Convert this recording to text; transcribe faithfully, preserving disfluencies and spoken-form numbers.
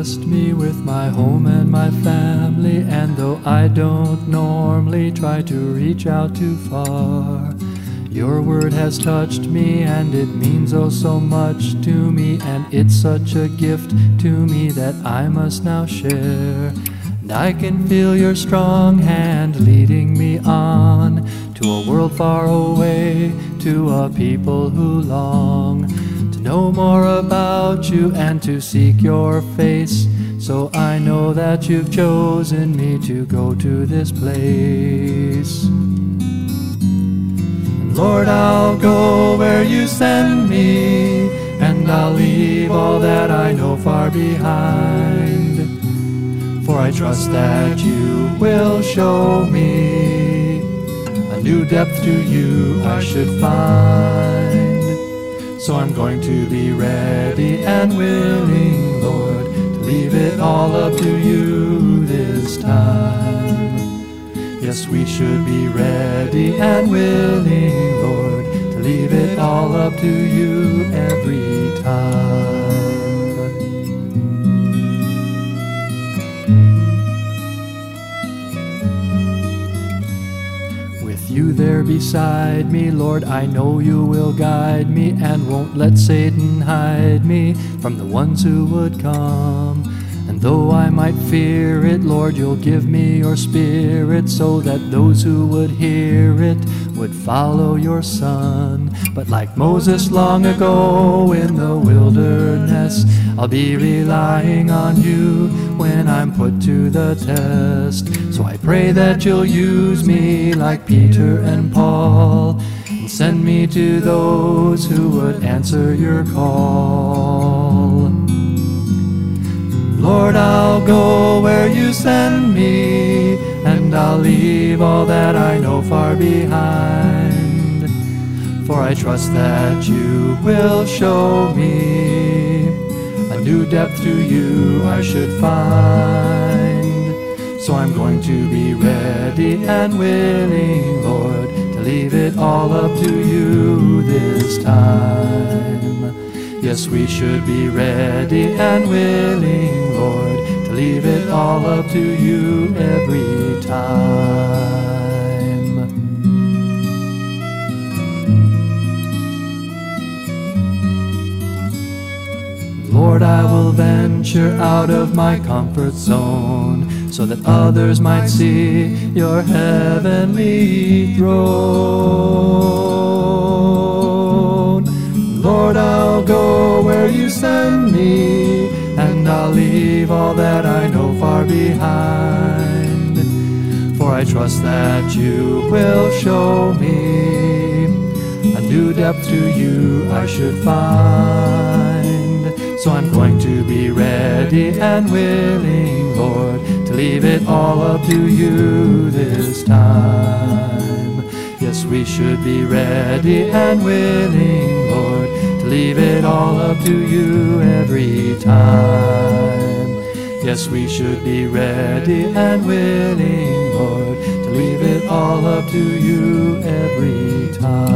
blessed me with my home and my family, and though I don't normally try to reach out too far, your word has touched me and it means oh so much to me, and it's such a gift to me that I must now share. And I can feel your strong hand leading me on to a world far away, to a people who long to know more about you and to seek your face. So I know that you've chosen me to go to this place. And Lord, I'll go where you send me, and I'll leave all that I know far behind. For I trust that you will show me a new depth to you I should find. So I'm going to be ready and willing, Lord, to leave it all up to you this time. Yes, we should be ready and willing, Lord, to leave it all up to you every time. You there beside me, Lord, I know you will guide me and won't let Satan hide me from the ones who would come. And though I might fear it, Lord, you'll give me your spirit so that those who would hear it would follow your Son. But like Moses long ago in the wilderness, I'll be relying on you when I'm put to the test. So I pray that you'll use me like Peter and Paul and send me to those who would answer your call. Lord, I'll go where you send me, and I'll leave all that I know far behind. For I trust that you will show me a new depth to you I should find. So I'm going to be ready and willing, Lord, to leave it all up to you this time. Yes, we should be ready and willing, Lord, to leave it all up to you every time. Lord, I will venture out of my comfort zone so that others might see your heavenly throne. Lord, I'll go where you send me, and I'll leave all that I know far behind. For I trust that you will show me a new depth to you I should find. So I'm going to be ready and willing, Lord, to leave it all up to you this time. Yes, we should be ready and willing, Lord, to leave it all up to you every time. Yes, we should be ready and willing, Lord, to leave it all up to you every time.